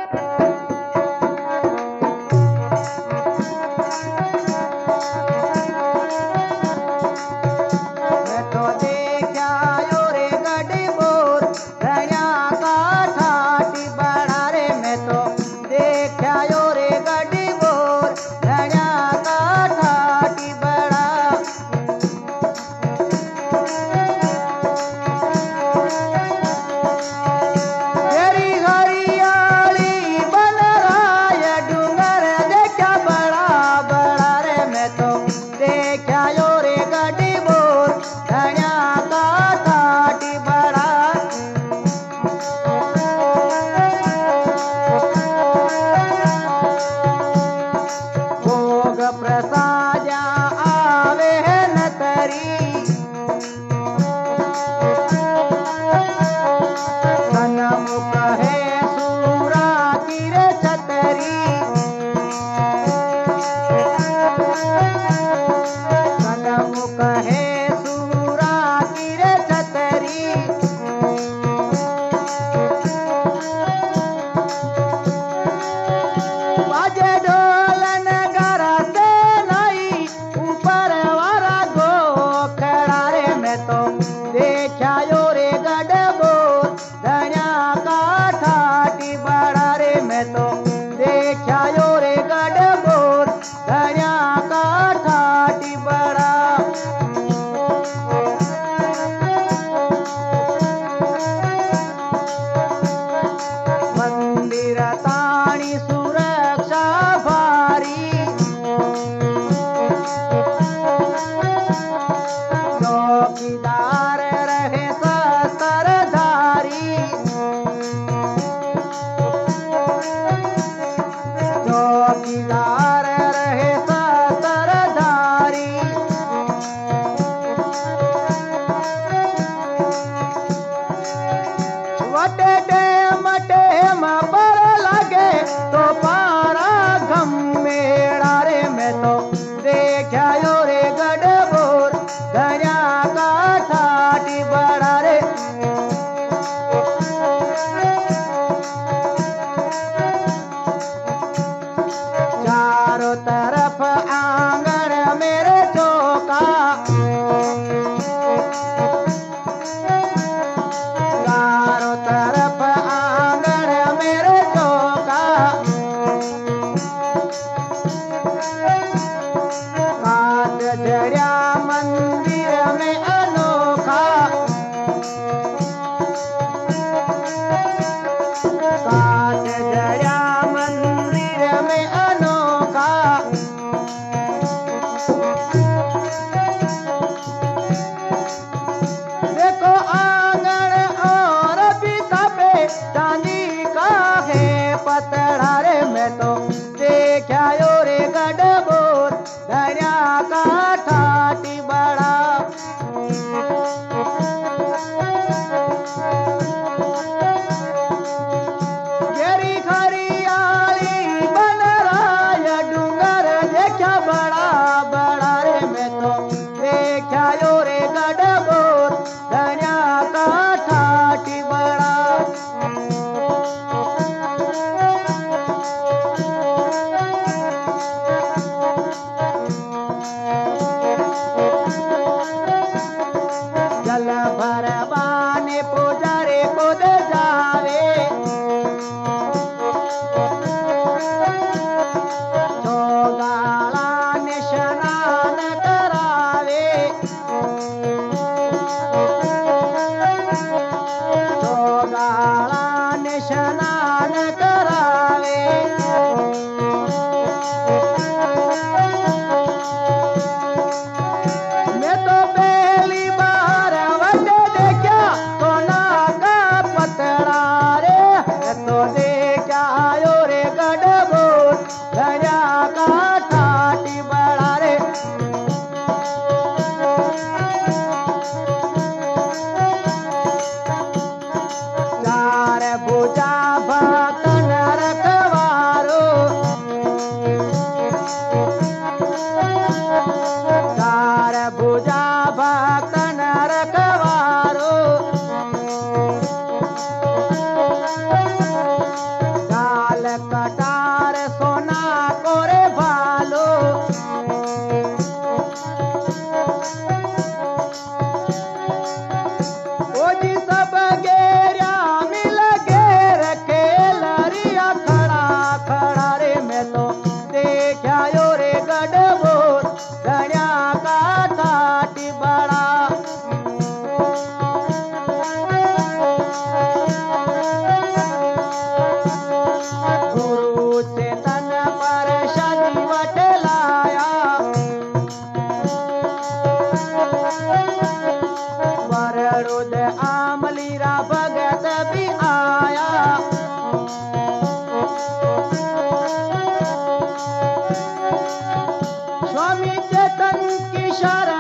मैं तो देखा यो रे गड़ी बोर धनिया का ठाटी बड़ा रे। मैं तो देखा यो रे गड़ी बोर धनिया का ठाटी बड़ा। तेरी हरियाली बन राय डूंगर देखा बड़ा बड़ा रे। मैं तो देखा यो रे गड़ी बोर धनिया का ठाटी बड़ा। भोग प्रसाद आवे है न तरी सनमुख है सूरा की रे छतरी। सनमुख है सूरा की रे छतरी। बाजे ढोल नगारा से नहीं ऊपर वाला गो खड़ा रे। मैं तो देखा यो रे गड़बोर धनिया का ठाटी बड़ा रे। मैं तो देखा यो रे गड़बोर धनिया का ठाटी बड़ा। मंदिर ताणी सुरक्षा भारी चौकीदार रहे शस्त्रधारी। चौकीदार रहे शस्त्रधारी। वटे टेम टेम पर लगे तो पारा घम मेड़ा रे। मैं तो देखा यो रे गड़बोर धनिया का ठाटी बड़ा रे। चारों तरफ आंगन मेरे चौका। चारों तरफ आंगन मेरे चौका। कांच जड़िया मंदिर में अनोखा। कांच जड़िया मंदिर में अनोखा। देखो आंगन और पीता पे चांदी का है पतड़ा रे। मैं तो देखा यो रे गड़बोर धनिया का ठाटी बड़ा। गेरी हरियाली बन राय डूंगर देखा बड़ा बड़ा रे। मैं तो देखा यो रे गड़बोर धनिया का ठाटी बड़ा। जल भरवाने पुजारे खुद जावे। चौगाड़ा ने स्नान करावे। चौगाड़ा ने स्नान करावे। मैं तो पहली बार वटे देखा बड़ोद आमलीरा भगत भी आया। स्वामी चेतन की शरण